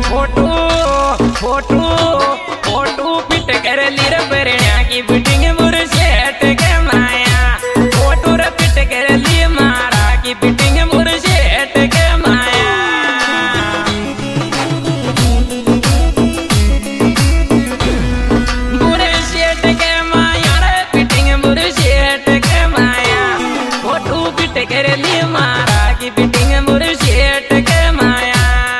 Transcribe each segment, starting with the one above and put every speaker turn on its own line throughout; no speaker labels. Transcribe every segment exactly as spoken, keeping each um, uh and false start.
Photo photo photo fit कर ली रे बरण्या की फिटिंग मुर्शेट के माया फोटो रे फिट कर ली मारा की फिटिंग मुर्शेट के माया मुर्शेट के माया रे फिटिंग मुर्शेट के माया फोटो फिट कर ली मारा की फिटिंग मुर्शेट के माया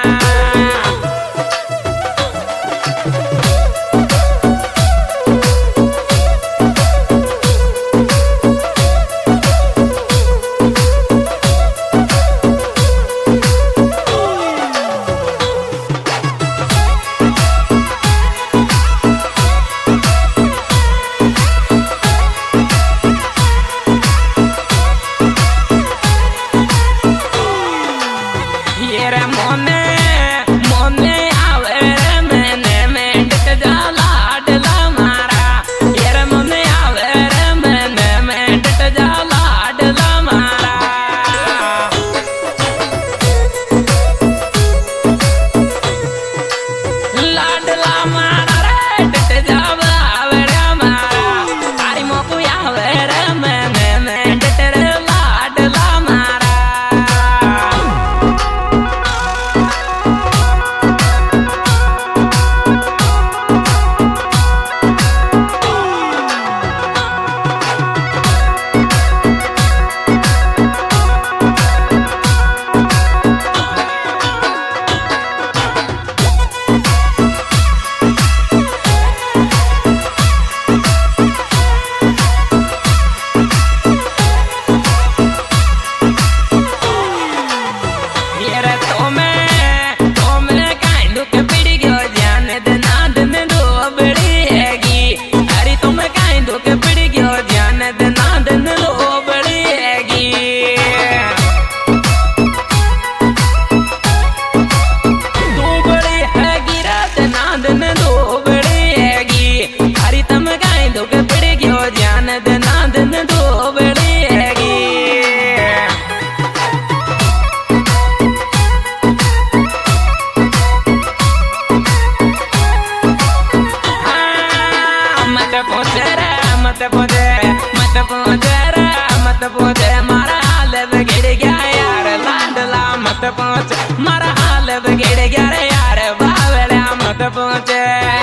मत पहुंचे मत पहुंचे रे मत पहुंचे मारा हाल बिगड़ गया यार लाडला मत पहुंचे मारा हाल बिगड़ गया रे यार बावला मत पहुंचे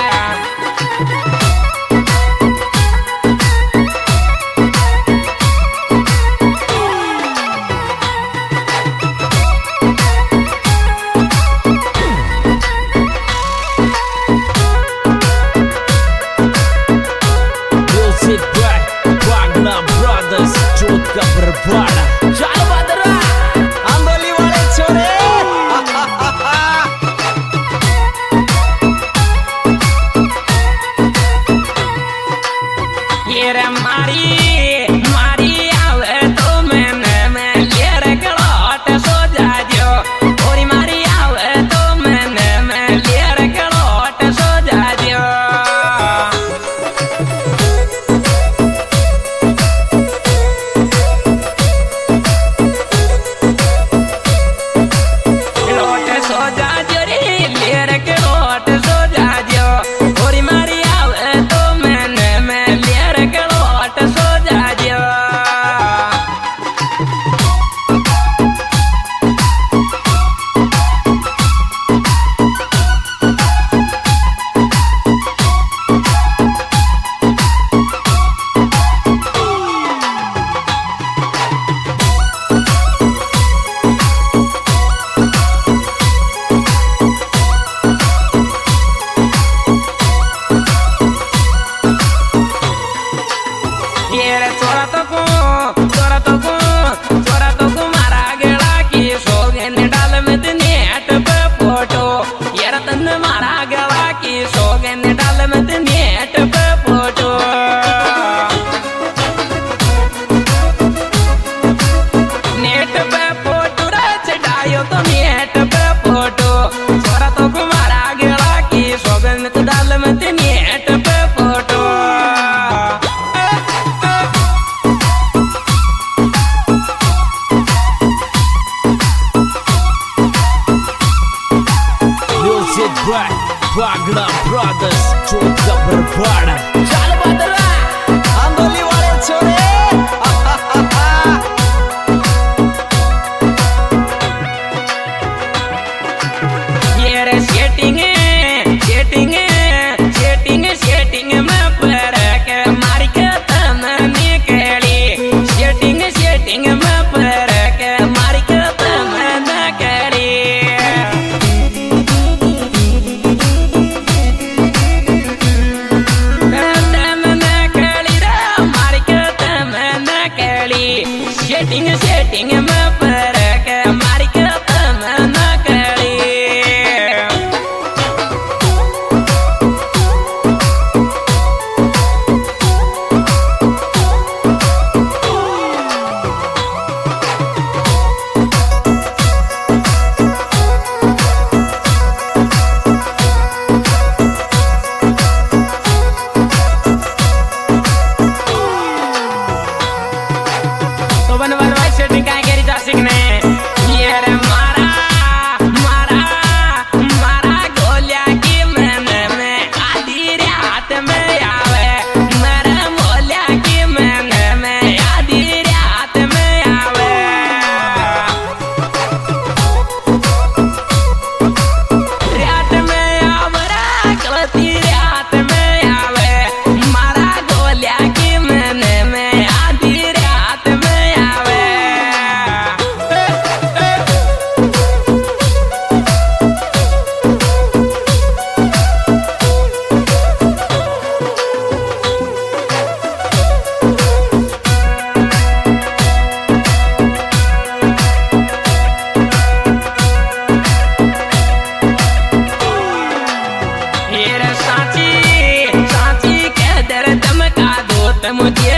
Berbara, Jaya Badra, Amboli wale chore.
Wagner Brothers, Chota Berpada.
चल बदरा आंदोली वाले छोरे
ये रे सेटिंग सेटिंग सेटिंग सेटिंग में पर के मारी के तम निकली सेटिंग सेटिंग में पर के मारी के तम निकली सेटिंग सेटिंग में पर के मारी के तम निकली तो बनवाल भाई सेटिंग काय करी जा सिकने ये रे मारा मारा मारा गोलिया की मन में आधी रात में आवे मेरे मोलिया की मन में आधी रात में आवे रात में आवे कलती रात में आवे मारा गोलिया की मन में आधी रात में आवे ये रे साची साची के दर्द में का दो मुझे